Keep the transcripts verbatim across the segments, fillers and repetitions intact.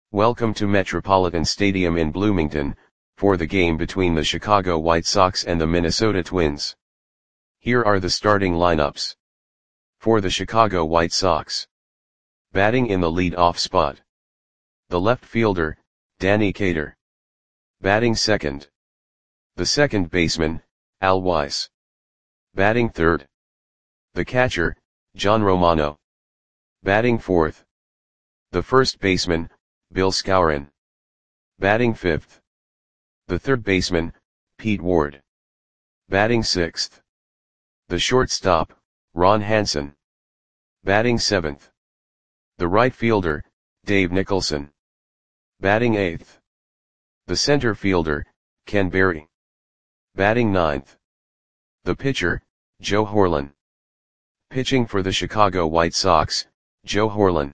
Welcome to Metropolitan Stadium in Bloomington, for the game between the Chicago White Sox and the Minnesota Twins. Here are the starting lineups. For the Chicago White Sox. Batting in the lead-off spot. The left fielder, Danny Cater. Batting second. The second baseman, Al Weiss. Batting third. The catcher, John Romano. Batting fourth. The first baseman, Bill Skowron. Batting fifth. The third baseman, Pete Ward. Batting sixth. The shortstop, Ron Hansen. Batting seventh. The right fielder, Dave Nicholson. Batting eighth. The center fielder, Ken Berry. Batting ninth. The pitcher, Joe Horlen. Pitching for the Chicago White Sox, Joe Horlen.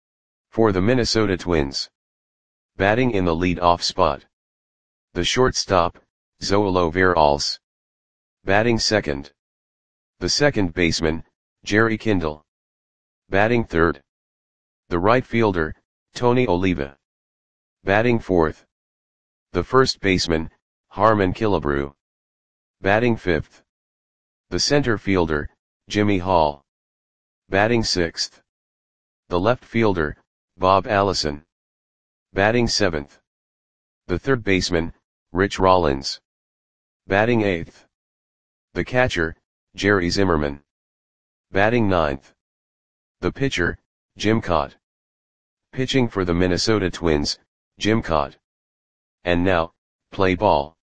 For the Minnesota Twins. Batting in the lead-off spot. The shortstop, Zoilo Veralles. Batting second. The second baseman, Jerry Kindle. Batting third. The right fielder, Tony Oliva. Batting fourth. The first baseman, Harmon Killebrew. Batting fifth. The center fielder, Jimmy Hall. Batting sixth. The left fielder, Bob Allison. Batting seventh. The third baseman, Rich Rollins. Batting eighth. The catcher, Jerry Zimmerman. Batting ninth. The pitcher, Jim Kaat. Pitching for the Minnesota Twins, Jim Kaat. And now, play ball.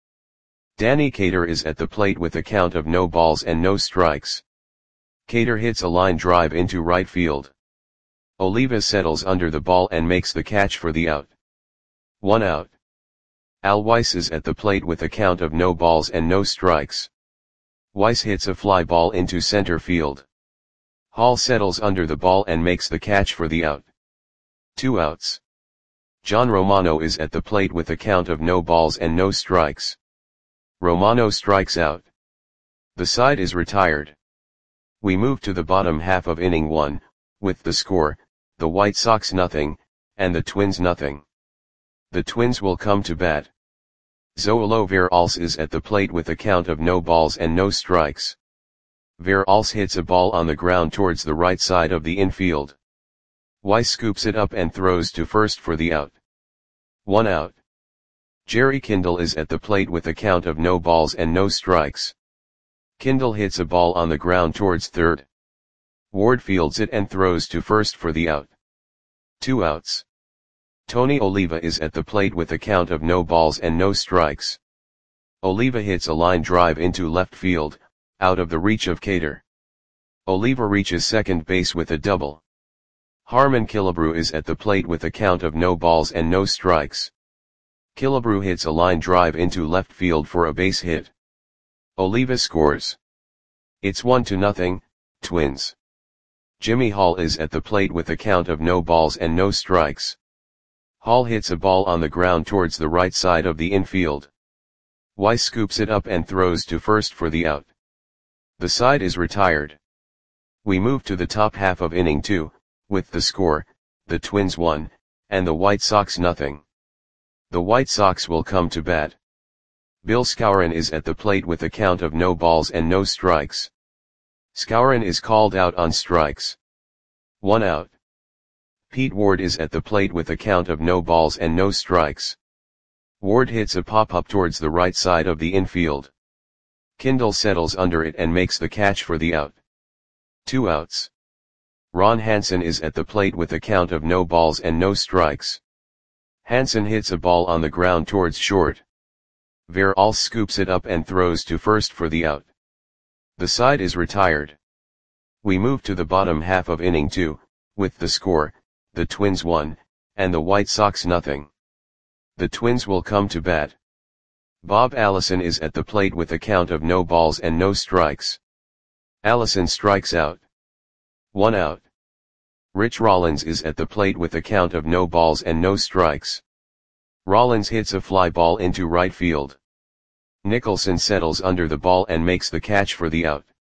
Danny Cater is at the plate with a count of no balls and no strikes. Cater hits a line drive into right field. Oliva settles under the ball and makes the catch for the out. One out. Al Weiss is at the plate with a count of no balls and no strikes. Weiss hits a fly ball into center field. Hall settles under the ball and makes the catch for the out. Two outs. John Romano is at the plate with a count of no balls and no strikes. Romano strikes out. The side is retired. We move to the bottom half of inning one, with the score, the White Sox nothing, and the Twins nothing. The Twins will come to bat. Zoilo Veralles is at the plate with a count of no balls and no strikes. Veralles hits a ball on the ground towards the right side of the infield. Weiss scoops it up and throws to first for the out. One out. Jerry Kindle is at the plate with a count of no balls and no strikes. Kindle hits a ball on the ground towards third. Ward fields it and throws to first for the out. Two outs. Tony Oliva is at the plate with a count of no balls and no strikes. Oliva hits a line drive into left field, out of the reach of Cater. Oliva reaches second base with a double. Harmon Killebrew is at the plate with a count of no balls and no strikes. Killebrew hits a line drive into left field for a base hit. Oliva scores. It's one to nothing, Twins. Jimmy Hall is at the plate with a count of no balls and no strikes. Hall hits a ball on the ground towards the right side of the infield. Weiss scoops it up and throws to first for the out. The side is retired. We move to the top half of inning two, with the score, the Twins one, and the White Sox nothing. The White Sox will come to bat. Bill Skowron is at the plate with a count of no balls and no strikes. Skowron is called out on strikes. One out. Pete Ward is at the plate with a count of no balls and no strikes. Ward hits a pop-up towards the right side of the infield. Kindle settles under it and makes the catch for the out. Two outs. Ron Hansen is at the plate with a count of no balls and no strikes. Hansen hits a ball on the ground towards short. Veralles scoops it up and throws to first for the out. The side is retired. We move to the bottom half of inning two, with the score, the Twins one, and the White Sox nothing. The Twins will come to bat. Bob Allison is at the plate with a count of no balls and no strikes. Allison strikes out. One out. Rich Rollins is at the plate with a count of no balls and no strikes. Rollins hits a fly ball into right field. Nicholson settles under the ball and makes the catch for the out.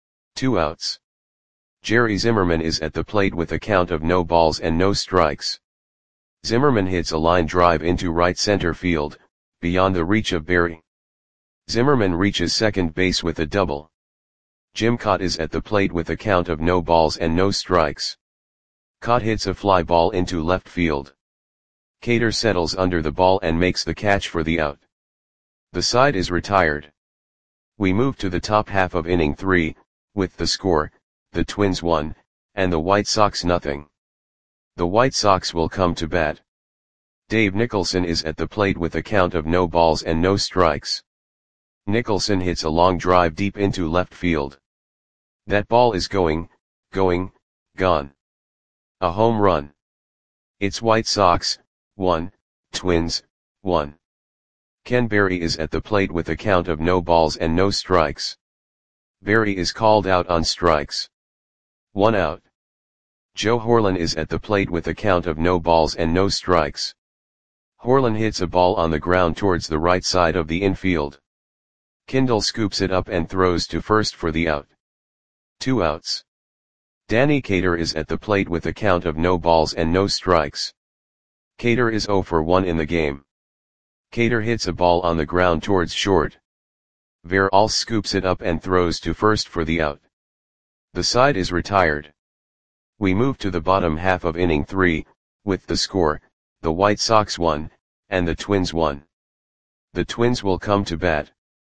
Two outs. Jerry Zimmerman is at the plate with a count of no balls and no strikes. Zimmerman hits a line drive into right center field, beyond the reach of Berry. Zimmerman reaches second base with a double. Jim Kaat is at the plate with a count of no balls and no strikes. Kaat hits a fly ball into left field. Cater settles under the ball and makes the catch for the out. The side is retired. We move to the top half of inning three, with the score, the Twins one, and the White Sox nothing. The White Sox will come to bat. Dave Nicholson is at the plate with a count of no balls and no strikes. Nicholson hits a long drive deep into left field. That ball is going, going, gone. A home run. It's White Sox, one, Twins, one. Ken Berry is at the plate with a count of no balls and no strikes. Berry is called out on strikes. One out. Joe Horlen is at the plate with a count of no balls and no strikes. Horlen hits a ball on the ground towards the right side of the infield. Kindle scoops it up and throws to first for the out. Two outs. Danny Cater is at the plate with a count of no balls and no strikes. Cater is oh for one in the game. Cater hits a ball on the ground towards short. Veralce scoops it up and throws to first for the out. The side is retired. We move to the bottom half of inning three, with the score, the White Sox one, and the Twins one. The Twins will come to bat.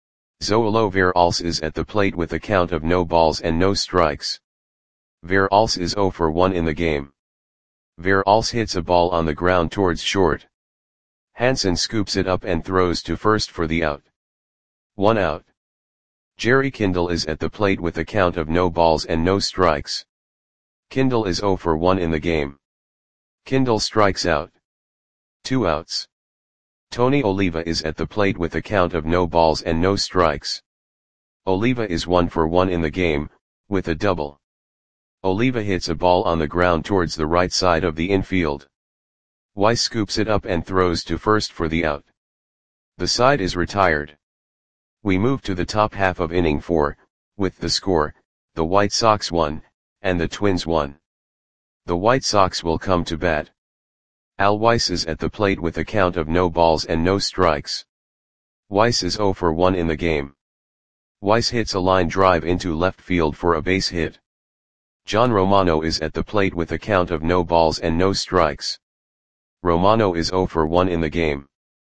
Zoilo Veralce is at the plate with a count of no balls and no strikes. Veralce is oh for one in the game. Veralce hits a ball on the ground towards short. Hansen scoops it up and throws to first for the out. One out. Jerry Kindle is at the plate with a count of no balls and no strikes. Kindle is oh for one in the game. Kindle strikes out. Two outs. Tony Oliva is at the plate with a count of no balls and no strikes. Oliva is one for one in the game, with a double. Oliva hits a ball on the ground towards the right side of the infield. Weiss scoops it up and throws to first for the out. The side is retired. We move to the top half of inning four, with the score, the White Sox one, and the Twins one. The White Sox will come to bat. Al Weiss is at the plate with a count of no balls and no strikes. Weiss is oh for one in the game. Weiss hits a line drive into left field for a base hit. John Romano is at the plate with a count of no balls and no strikes. Romano is oh for one in the game.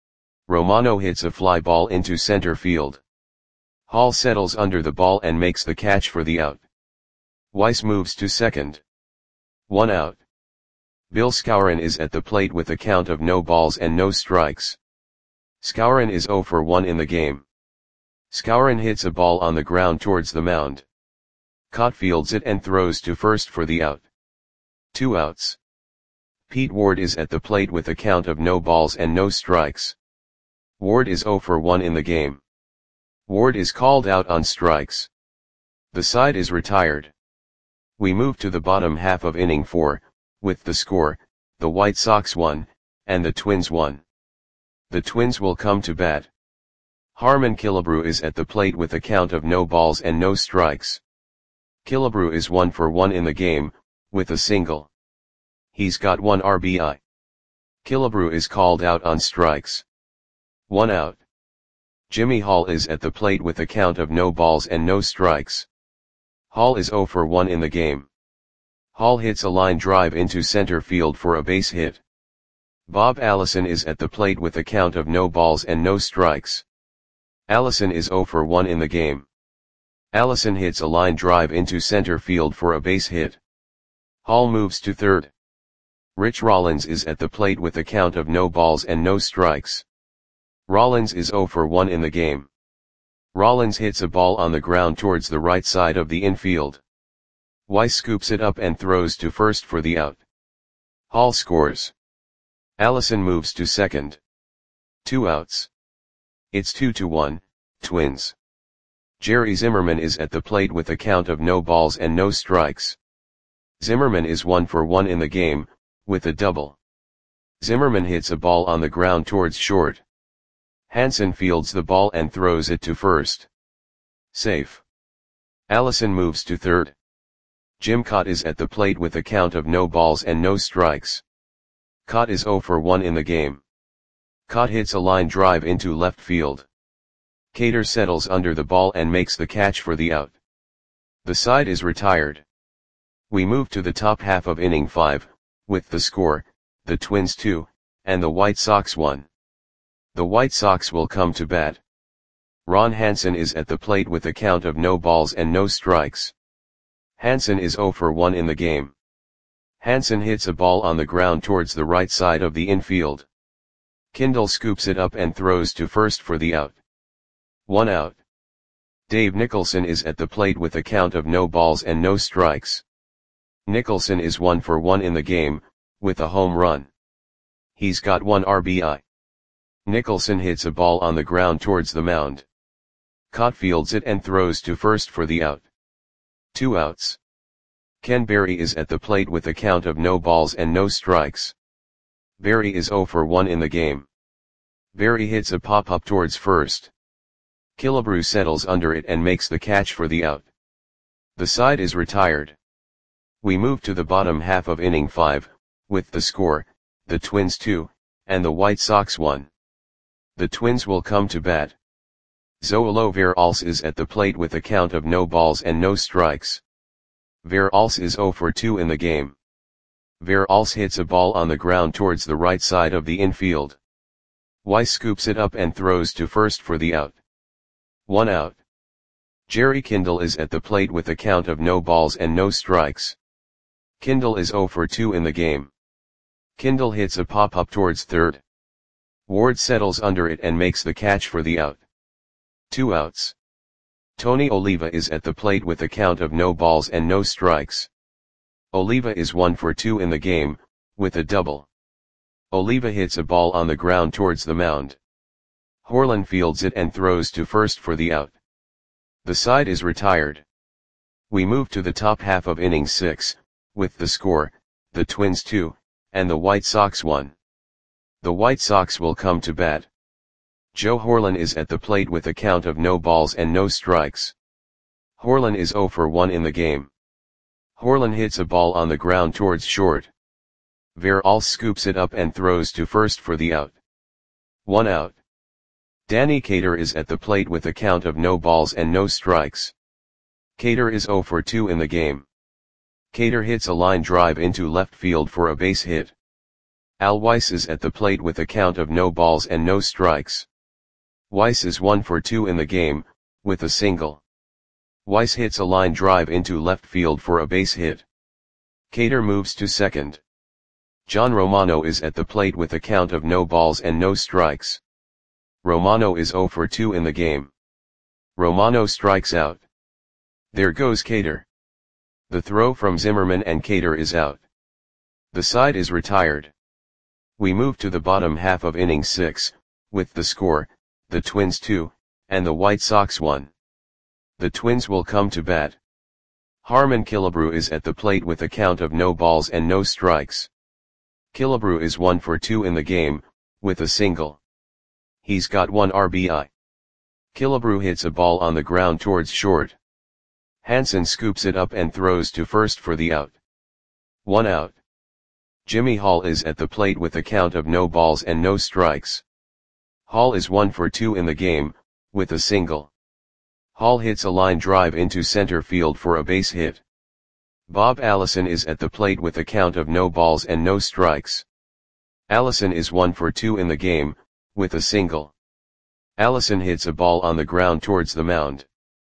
Romano hits a fly ball into center field. Hall settles under the ball and makes the catch for the out. Weiss moves to second. One out. Bill Skowron is at the plate with a count of no balls and no strikes. Skowron is oh for one in the game. Skowron hits a ball on the ground towards the mound. Kaat fields it and throws to first for the out. Two outs. Pete Ward is at the plate with a count of no balls and no strikes. Ward is oh for one in the game. Ward is called out on strikes. The side is retired. We move to the bottom half of inning four, with the score, the White Sox one, and the Twins one. The Twins will come to bat. Harmon Killebrew is at the plate with a count of no balls and no strikes. Killebrew is one for one in the game, with a single. He's got one R B I. Killebrew is called out on strikes. One out. Jimmy Hall is at the plate with a count of no balls and no strikes. Hall is oh for one in the game. Hall hits a line drive into center field for a base hit. Bob Allison is at the plate with a count of no balls and no strikes. Allison is oh for one in the game. Allison hits a line drive into center field for a base hit. Hall moves to third. Rich Rollins is at the plate with a count of no balls and no strikes. Rollins is oh for one in the game. Rollins hits a ball on the ground towards the right side of the infield. Weiss scoops it up and throws to first for the out. Hall scores. Allison moves to second. Two outs. It's two to one, Twins. Jerry Zimmerman is at the plate with a count of no balls and no strikes. Zimmerman is one for one in the game, with a double. Zimmerman hits a ball on the ground towards short. Hansen fields the ball and throws it to first. Safe. Allison moves to third. Jim Kaat is at the plate with a count of no balls and no strikes. Cott is zero for one in the game. Cott hits a line drive into left field. Cater settles under the ball and makes the catch for the out. The side is retired. We move to the top half of inning five, with the score, the Twins two, and the White Sox one. The White Sox will come to bat. Ron Hansen is at the plate with a count of no balls and no strikes. Hansen is zero for one in the game. Hansen hits a ball on the ground towards the right side of the infield. Kindle scoops it up and throws to first for the out. One out. Dave Nicholson is at the plate with a count of no balls and no strikes. Nicholson is one for one in the game, with a home run. He's got one R B I. Nicholson hits a ball on the ground towards the mound. Cott fields it and throws to first for the out. Two outs. Ken Berry is at the plate with a count of no balls and no strikes. Berry is zero for one in the game. Berry hits a pop-up towards first. Killebrew settles under it and makes the catch for the out. The side is retired. We move to the bottom half of inning five, with the score, the Twins two, and the White Sox one. The Twins will come to bat. Zoilo Veralce is at the plate with a count of no balls and no strikes. Veralce is zero for two in the game. Veralce hits a ball on the ground towards the right side of the infield. Weiss scoops it up and throws to first for the out. One out. Jerry Kindle is at the plate with a count of no balls and no strikes. Kindle is zero for two in the game. Kindle hits a pop-up towards third. Ward settles under it and makes the catch for the out. Two outs. Tony Oliva is at the plate with a count of no balls and no strikes. Oliva is one for two in the game, with a double. Oliva hits a ball on the ground towards the mound. Horlan fields it and throws to first for the out. The side is retired. We move to the top half of inning six, with the score, the Twins two, and the White Sox one. The White Sox will come to bat. Joe Horlan is at the plate with a count of no balls and no strikes. Horlan is zero for one in the game. Horlan hits a ball on the ground towards short. Veralce scoops it up and throws to first for the out. One out. Danny Cater is at the plate with a count of no balls and no strikes. Cater is zero for two in the game. Cater hits a line drive into left field for a base hit. Al Weiss is at the plate with a count of no balls and no strikes. Weiss is one for two in the game, with a single. Weiss hits a line drive into left field for a base hit. Cater moves to second. John Romano is at the plate with a count of no balls and no strikes. Romano is zero for two in the game. Romano strikes out. There goes Cater. The throw from Zimmerman and Cater is out. The side is retired. We move to the bottom half of inning six, with the score, the Twins two, and the White Sox one. The Twins will come to bat. Harmon Killebrew is at the plate with a count of no balls and no strikes. Killebrew is one for two in the game, with a single. He's got one R B I. Killebrew hits a ball on the ground towards short. Hansen scoops it up and throws to first for the out. One out. Jimmy Hall is at the plate with a count of no balls and no strikes. Hall is one for two in the game, with a single. Hall hits a line drive into center field for a base hit. Bob Allison is at the plate with a count of no balls and no strikes. Allison is one for two in the game, with a single. Allison hits a ball on the ground towards the mound.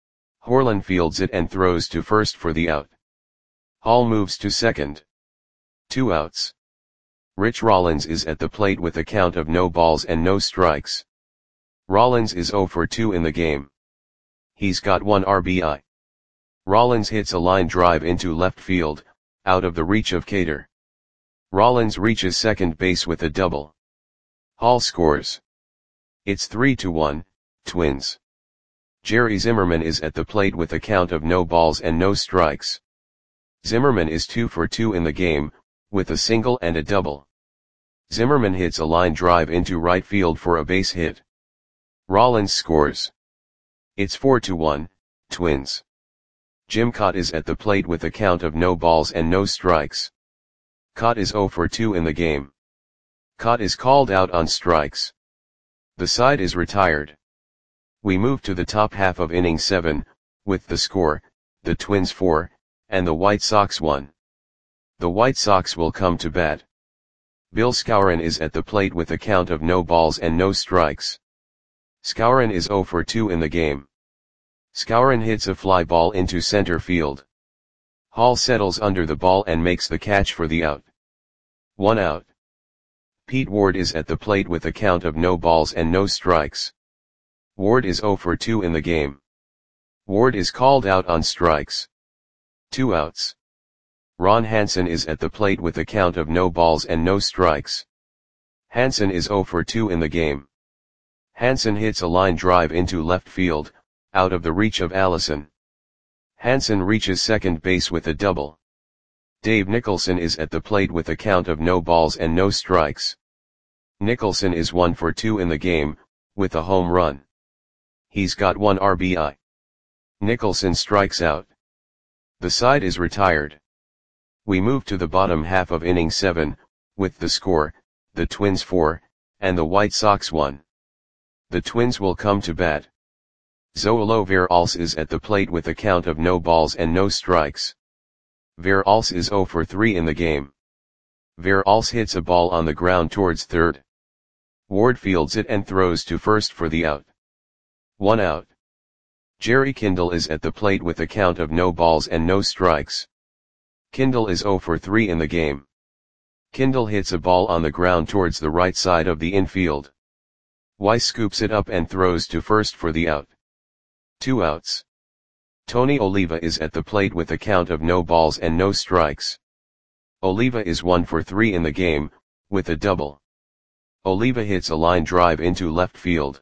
Horlan fields it and throws to first for the out. Hall moves to second. Two outs. Rich Rollins is at the plate with a count of no balls and no strikes. Rollins is zero for two in the game. He's got one R B I. Rollins hits a line drive into left field, out of the reach of Cater. Rollins reaches second base with a double. Hall scores. It's three to one, Twins. Jerry Zimmerman is at the plate with a count of no balls and no strikes. Zimmerman is two for two in the game, with a single and a double. Zimmerman hits a line drive into right field for a base hit. Rollins scores. It's four to one, Twins. Jim Cott is at the plate with a count of no balls and no strikes. Cott is zero for two in the game. Cott is called out on strikes. The side is retired. We move to the top half of inning seven, with the score, the Twins four, and the White Sox one. The White Sox will come to bat. Bill Skowron is at the plate with a count of no balls and no strikes. Skowron is oh for two in the game. Skowron hits a fly ball into center field. Hall settles under the ball and makes the catch for the out. One out. Pete Ward is at the plate with a count of no balls and no strikes. Ward is oh for two in the game. Ward is called out on strikes. Two outs. Ron Hansen is at the plate with a count of no balls and no strikes. Hansen is oh for two in the game. Hansen hits a line drive into left field, out of the reach of Allison. Hansen reaches second base with a double. Dave Nicholson is at the plate with a count of no balls and no strikes. Nicholson is one for two in the game, with a home run. He's got one R B I. Nicholson strikes out. The side is retired. We move to the bottom half of inning seven, with the score, the Twins four, and the White Sox one. The Twins will come to bat. Zoilo Veralce is at the plate with a count of no balls and no strikes. Veralce is oh for three in the game. Veralce hits a ball on the ground towards third. Ward fields it and throws to first for the out. One out. Jerry Kindle is at the plate with a count of no balls and no strikes. Kindle is oh for three in the game. Kindle hits a ball on the ground towards the right side of the infield. Weiss scoops it up and throws to first for the out. Two outs. Tony Oliva is at the plate with a count of no balls and no strikes. Oliva is one for three in the game, with a double. Oliva hits a line drive into left field.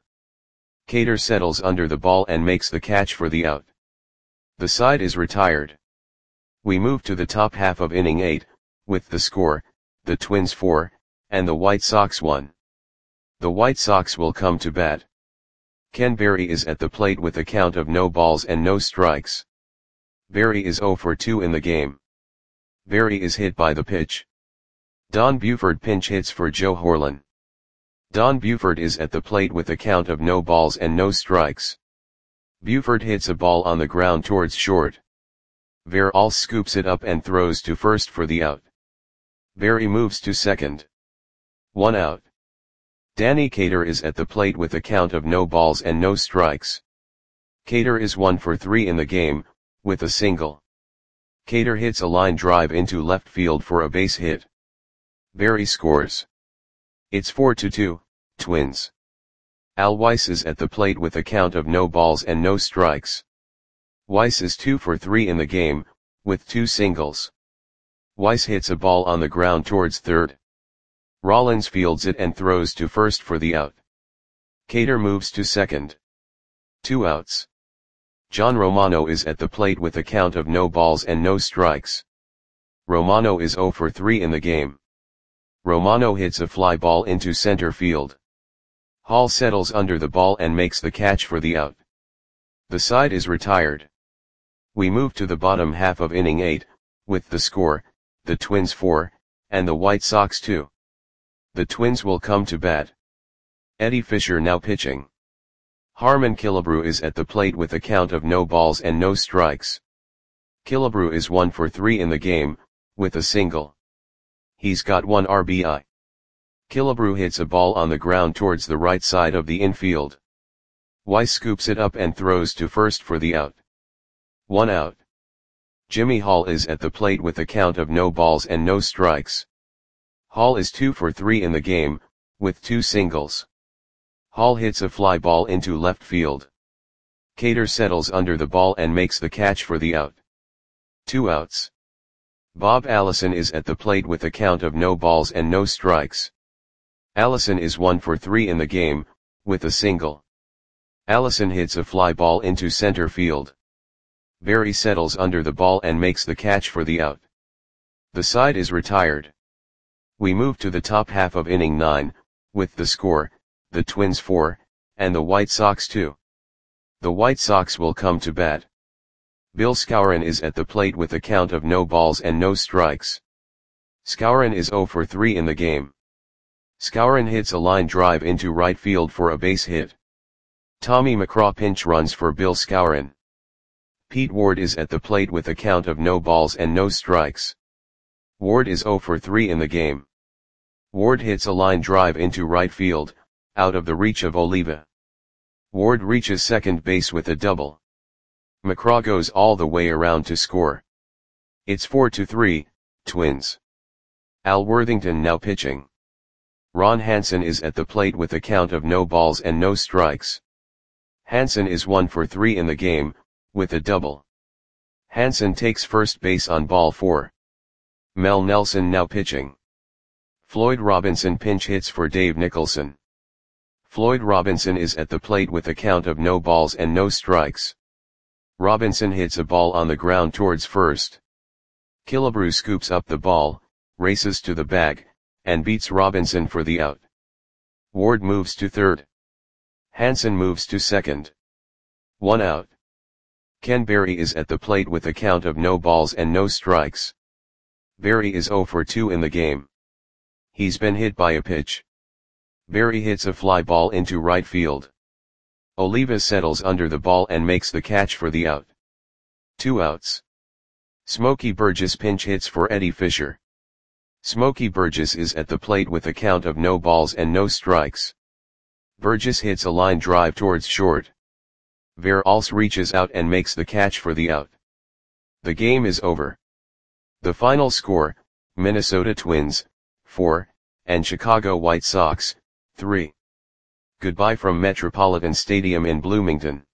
Cater settles under the ball and makes the catch for the out. The side is retired. We move to the top half of inning eight, with the score, the Twins four, and the White Sox one. The White Sox will come to bat. Ken Berry is at the plate with a count of no balls and no strikes. Berry is oh for two in the game. Berry is hit by the pitch. Don Buford pinch hits for Joe Horlen. Don Buford is at the plate with a count of no balls and no strikes. Buford hits a ball on the ground towards short. Veralce scoops it up and throws to first for the out. Berry moves to second. One out. Danny Cater is at the plate with a count of no balls and no strikes. Cater is one for three in the game, with a single. Cater hits a line drive into left field for a base hit. Berry scores. It's four to two, Twins. Al Weiss is at the plate with a count of no balls and no strikes. Weiss is two for three in the game, with two singles. Weiss hits a ball on the ground towards third. Rollins fields it and throws to first for the out. Cater moves to second. Two outs. John Romano is at the plate with a count of no balls and no strikes. Romano is oh for three in the game. Romano hits a fly ball into center field. Hall settles under the ball and makes the catch for the out. The side is retired. We move to the bottom half of inning eight, with the score, the Twins four, and the White Sox two. The Twins will come to bat. Eddie Fisher now pitching. Harmon Killebrew is at the plate with a count of no balls and no strikes. Killebrew is one for three in the game, with a single. He's got one R B I. Killebrew hits a ball on the ground towards the right side of the infield. Weiss scoops it up and throws to first for the out. One out. Jimmy Hall is at the plate with a count of no balls and no strikes. Hall is two for three in the game, with two singles. Hall hits a fly ball into left field. Cater settles under the ball and makes the catch for the out. Two outs. Bob Allison is at the plate with a count of no balls and no strikes. Allison is one for three in the game, with a single. Allison hits a fly ball into center field. Berry settles under the ball and makes the catch for the out. The side is retired. We move to the top half of inning nine, with the score, the Twins four, and the White Sox two. The White Sox will come to bat. Bill Skowron is at the plate with a count of no balls and no strikes. Skowron is oh for three in the game. Skowron hits a line drive into right field for a base hit. Tommy McCraw pinch runs for Bill Skowron. Pete Ward is at the plate with a count of no balls and no strikes. Ward is zero for three in the game. Ward hits a line drive into right field, out of the reach of Oliva. Ward reaches second base with a double. McCraw goes all the way around to score. It's four to three, Twins. Al Worthington now pitching. Ron Hansen is at the plate with a count of no balls and no strikes. Hansen is one for three in the game, with a double. Hansen takes first base on ball four. Mel Nelson now pitching. Floyd Robinson pinch hits for Dave Nicholson. Floyd Robinson is at the plate with a count of no balls and no strikes. Robinson hits a ball on the ground towards first. Killebrew scoops up the ball, races to the bag, and beats Robinson for the out. Ward moves to third. Hansen moves to second. One out. Ken Berry is at the plate with a count of no balls and no strikes. Berry is zero for two in the game. He's been hit by a pitch. Berry hits a fly ball into right field. Oliva settles under the ball and makes the catch for the out. Two outs. Smokey Burgess pinch hits for Eddie Fisher. Smokey Burgess is at the plate with a count of no balls and no strikes. Burgess hits a line drive towards short. Verhulst reaches out and makes the catch for the out. The game is over. The final score, Minnesota Twins, four, and Chicago White Sox, three. Goodbye from Metropolitan Stadium in Bloomington.